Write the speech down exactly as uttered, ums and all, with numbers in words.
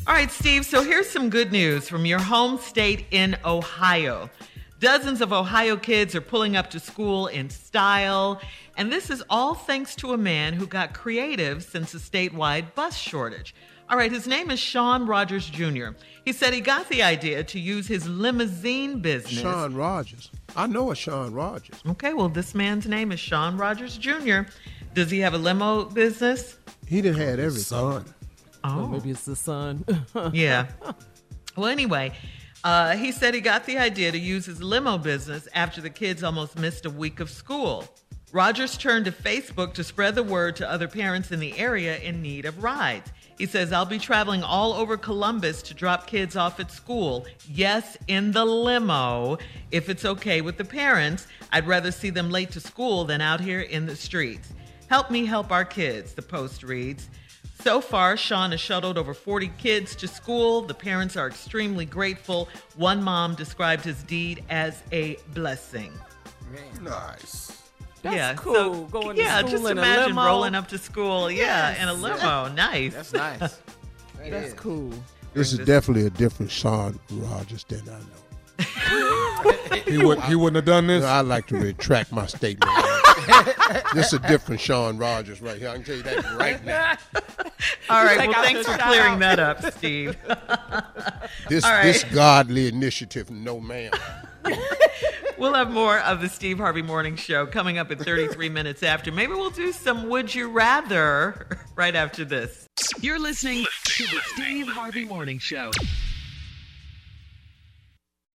All right, Steve, so here's some good news from your home state in Ohio. Dozens of Ohio kids are pulling up to school in style, and this is all thanks to a man who got creative since a statewide bus shortage. All right, his name is Sean Rogers Junior He said he got the idea to use his limousine business. Sean Rogers. I know a Sean Rogers. Okay, well, this man's name is Sean Rogers Junior Does he have a limo business? He done had everything. Son. Oh, Or maybe it's the son. yeah. Well, anyway, uh, he said he got the idea to use his limo business after the kids almost missed a week of school. Rogers turned to Facebook to spread the word to other parents in the area in need of rides. He says, I'll be traveling all over Columbus to drop kids off at school. Yes, in the limo. If it's okay with the parents, I'd rather see them late to school than out here in the streets. Help me help our kids, the post reads. So far, Sean has shuttled over forty kids to school. The parents are extremely grateful. One mom described his deed as a blessing. Nice. That's yeah, cool. So, Going yeah, to school just in imagine a limo. rolling up to school. Yeah, Yes. in a limo. Nice. That's nice. That That's is. cool. This is definitely a different Sean Rogers than I know. He would he wouldn't have done this. I'd like to retract my statement. This is a different Sean Rogers right here. I can tell you that right now. All right. Take Well, out thanks the for shout clearing out. that up, Steve. This All right. this godly initiative, no ma'am. We'll have more of the Steve Harvey Morning Show coming up in thirty-three minutes after. Maybe we'll do some Would You Rather right after this. You're listening to the Steve Harvey Morning Show.